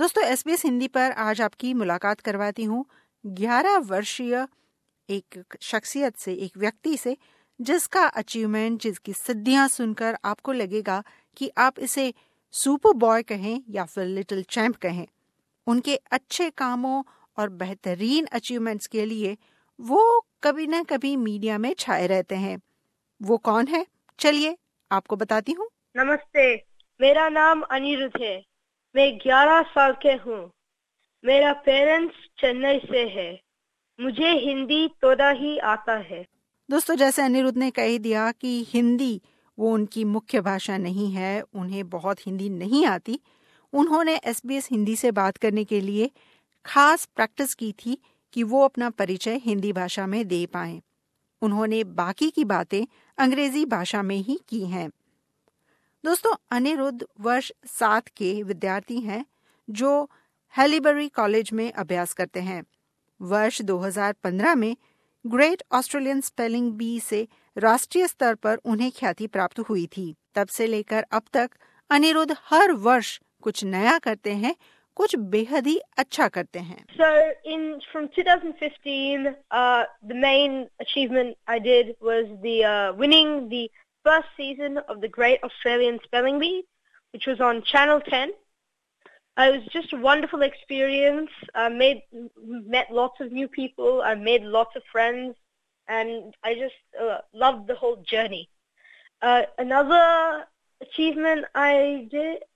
दोस्तों, SBS हिंदी पर आज आपकी मुलाकात करवाती हूँ 11 वर्षीय एक शख्सियत से, एक व्यक्ति से, जिसका अचीवमेंट, जिसकी सिद्धियां सुनकर आपको लगेगा कि आप इसे सुपर बॉय कहें या फिर लिटिल चैंप कहें। उनके अच्छे कामों और बेहतरीन अचीवमेंट्स के लिए वो कभी न कभी मीडिया में छाए रहते हैं। वो कौन है, चलिए आपको बताती हूँ। नमस्ते, मेरा नाम अनिरुद्ध है। मैं 11 साल के हूँ। मेरा पेरेंट्स चेन्नई से है। मुझे हिंदी थोड़ा ही आता है। दोस्तों, जैसे अनिरुद्ध ने कह दिया कि हिंदी वो उनकी मुख्य भाषा नहीं है, उन्हें बहुत हिंदी नहीं आती। उन्होंने SBS हिंदी से बात करने के लिए खास प्रैक्टिस की थी कि वो अपना परिचय हिंदी भाषा में दे पाएं। उन्होंने बाकी की बातें अंग्रेजी भाषा में ही की हैं। दोस्तों, अनिरुद्ध वर्ष 7 के विद्यार्थी हैं जो हैलीबरी कॉलेज में अभ्यास करते हैं। वर्ष 2015 में ग्रेट ऑस्ट्रेलियन स्पेलिंग बी से राष्ट्रीय स्तर पर उन्हें ख्याति प्राप्त हुई थी। तब से लेकर अब तक अनिरुद्ध हर वर्ष कुछ नया करते हैं, कुछ बेहद ही अच्छा करते हैं। So from 2015, the main achievement I did was winning the first season of the Great Australian Spelling Bee, which was on Channel 10. It was just a wonderful experience. I met lots of new people. I made lots of friends, and I just loved the whole journey. Another achievement I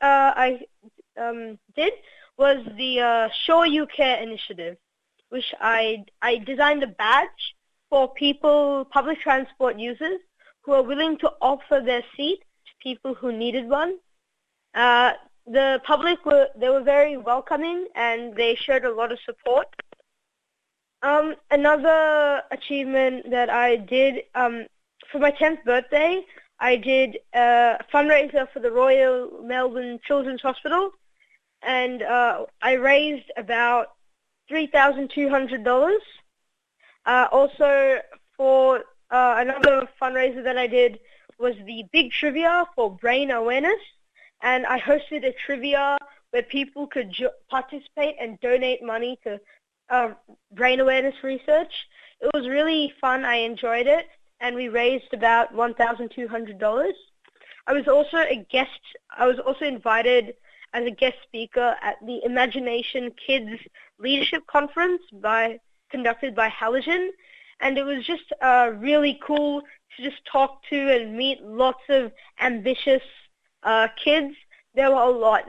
did was the Show You Care initiative, which I designed a badge for public transport users who are willing to offer their seat to people who needed one. The public were very welcoming, and they showed a lot of support. Another achievement that I did, for my 10th birthday, I did a fundraiser for the Royal Melbourne Children's Hospital, and I raised about $3,200. Also, for another fundraiser that I did was the Big Trivia for Brain Awareness, and I hosted a trivia where people could participate and donate money to brain awareness research. It was really fun. I enjoyed it, and we raised about $1,200. I was also invited as a guest speaker at the Imagination Kids Leadership Conference conducted by Halogen, and it was just really cool to just talk to and meet lots of ambitious kids. There were a lot.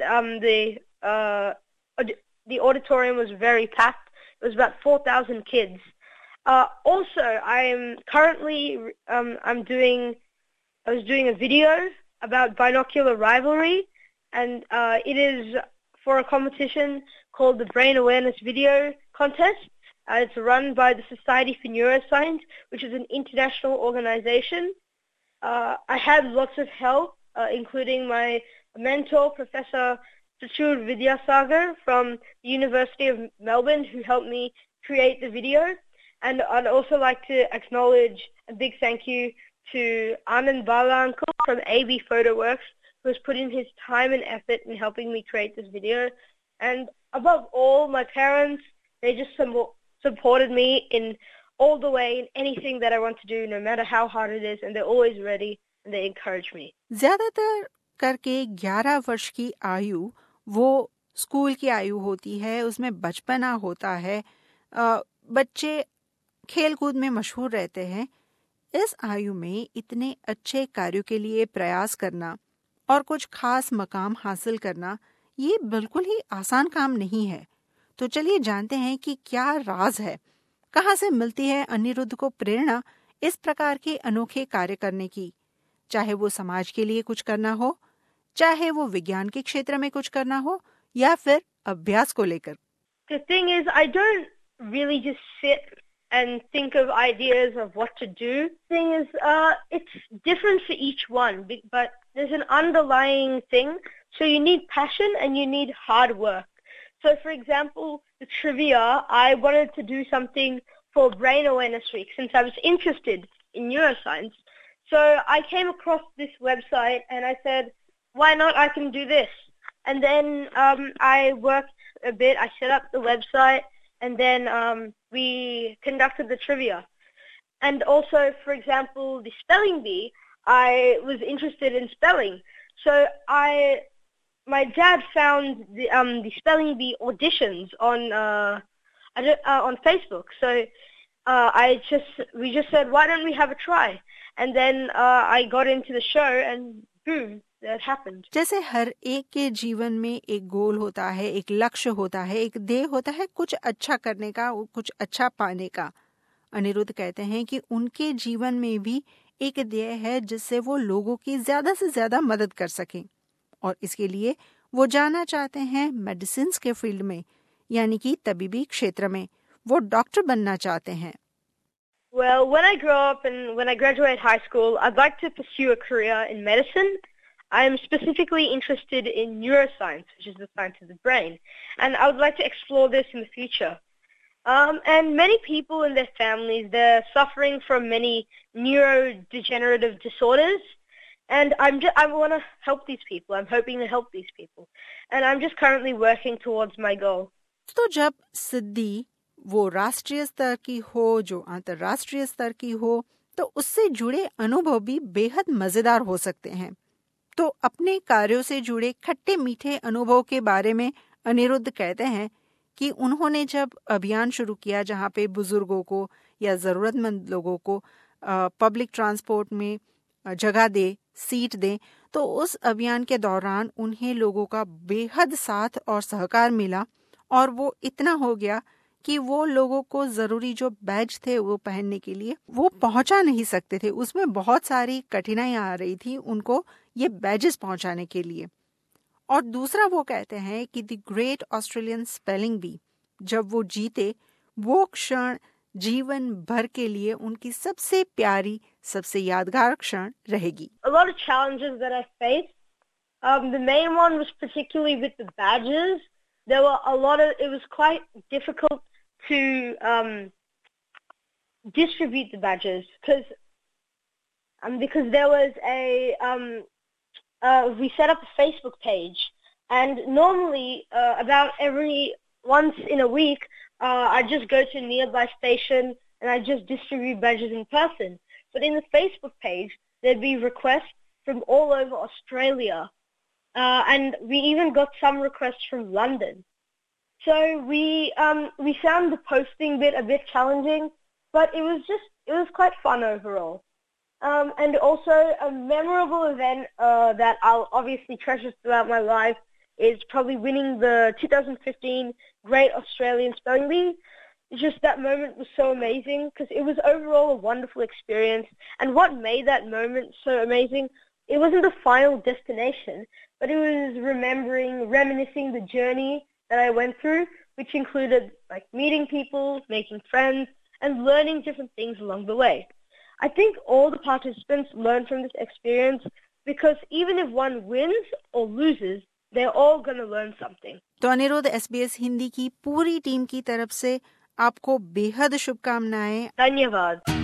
The auditorium was very packed. It was about 4,000 kids. Also, I was doing a video about binocular rivalry, and it is for a competition called the Brain Awareness Video Contest. It's run by the Society for Neuroscience, which is an international organization. I had lots of help, including my mentor, Professor Prachur Vidyasagar from the University of Melbourne, who helped me create the video. And I'd also like to acknowledge a big thank you to Anand Balankul from AB PhotoWorks, who has put in his time and effort in helping me create this video. And above all, my parents, they just supported me in all the way in anything that I want to do, no matter how hard it is, and they're always ready and they encourage me. ज्यादातर करके 11 वर्ष की आयु वो school की आयु होती है, उसमें बचपना होता है, बच्चे खेलकूद में मशहूर रहते हैं। इस आयु में इतने अच्छे कार्यों के लिए प्रयास करना और कुछ खास मकाम हासिल करना, ये बिल्कुल ही आसान काम नहीं है। तो चलिए जानते हैं कि क्या राज है, कहाँ से मिलती है अनिरुद्ध को प्रेरणा इस प्रकार के अनोखे कार्य करने की। चाहे वो समाज के लिए कुछ करना हो, चाहे वो विज्ञान के क्षेत्र में कुछ करना हो, या फिर अभ्यास को लेकर। The thing is, I don't really just sit and think of ideas of what to do. The thing is, it's different for each one, but there's an underlying thing. So you need passion and you need hard work. So, for example, the trivia, I wanted to do something for Brain Awareness Week since I was interested in neuroscience. So I came across this website and I said, why not? I can do this. And then I worked a bit. I set up the website, and then we conducted the trivia. And also, for example, the spelling bee, I was interested in spelling. So my dad found the spelling bee auditions on Facebook. So we just said, why don't we have a try? And then I got into the show, and boom, that happened. जैसे हर एक के जीवन में एक गोल होता है, एक लक्ष्य होता है, एक ध्येय होता है, कुछ अच्छा करने का, कुछ अच्छा पाने का। अनिरुद्ध कहते हैं कि उनके जीवन में भी एक ध्येय है जिससे वो लोगों की ज्यादा से ज्यादा मदद कर सकें, और इसके लिए वो जाना चाहते हैं मेडिसिन के फील्ड में, यानी कि तबीबी क्षेत्र में। वो डॉक्टर बनना चाहते हैं। Well, when I grow up and when I graduate high school, I'd like to pursue a career in medicine. I am specifically interested in neuroscience, which is the science of the brain, and I would like to explore this in the future. And many people in their families, they're suffering from many neurodegenerative disorders, and I want to help these people. I'm hoping to help these people, and I'm just currently working towards my goal. तो जब सिद्धि वो राष्ट्रीय स्तर की हो, जो अंतर्राष्ट्रीय स्तर की हो, तो उससे जुड़े अनुभव भी बेहद मजेदार हो सकते हैं। तो अपने कार्यों से जुड़े खट्टे मीठे अनुभव के बारे में अनिरुद्ध कहते हैं कि उन्होंने जब अभियान शुरू किया जहां पे बुजुर्गों को या जरूरतमंद लोगों को पब्लिक ट्रांसपोर्ट में जगह दे, सीट दे, तो उस अभियान के दौरान उन्हें लोगों का बेहद साथ और सहकार मिला, और वो इतना हो गया कि वो लोगों को जरूरी जो बैज थे वो पहनने के लिए वो पहुंचा नहीं सकते थे। उसमें बहुत सारी कठिनाइयां आ रही थी उनको ये बैजेस पहुंचाने के लिए। और दूसरा वो कहते हैं कि the great Australian spelling bee, जब वो जीते, वो क्षण जीवन भर के लिए उनकी सबसे प्यारी, सबसे यादगार क्षण रहेगी। A lot of challenges that I faced. The main one was particularly with the badges. There were it was quite difficult to distribute the badges because there was we set up a Facebook page, and normally about once in a week I just go to a nearby station and I just distribute badges in person. But in the Facebook page there'd be requests from all over Australia, and we even got some requests from London. So we found the posting bit a bit challenging, but it was quite fun overall. And also a memorable event that I'll obviously treasure throughout my life is probably winning the 2015 Great Australian Spelling Bee. Just that moment was so amazing because it was overall a wonderful experience. And what made that moment so amazing, it wasn't the final destination, but it was reminiscing the journey that I went through, which included like meeting people, making friends, and learning different things along the way. I think all the participants learned from this experience because even if one wins or loses, they're all going to learn something. तो Anirudh, SBS Hindi की पूरी team की तरफ से आपको बेहद शुभकामनाएं। धन्यवाद।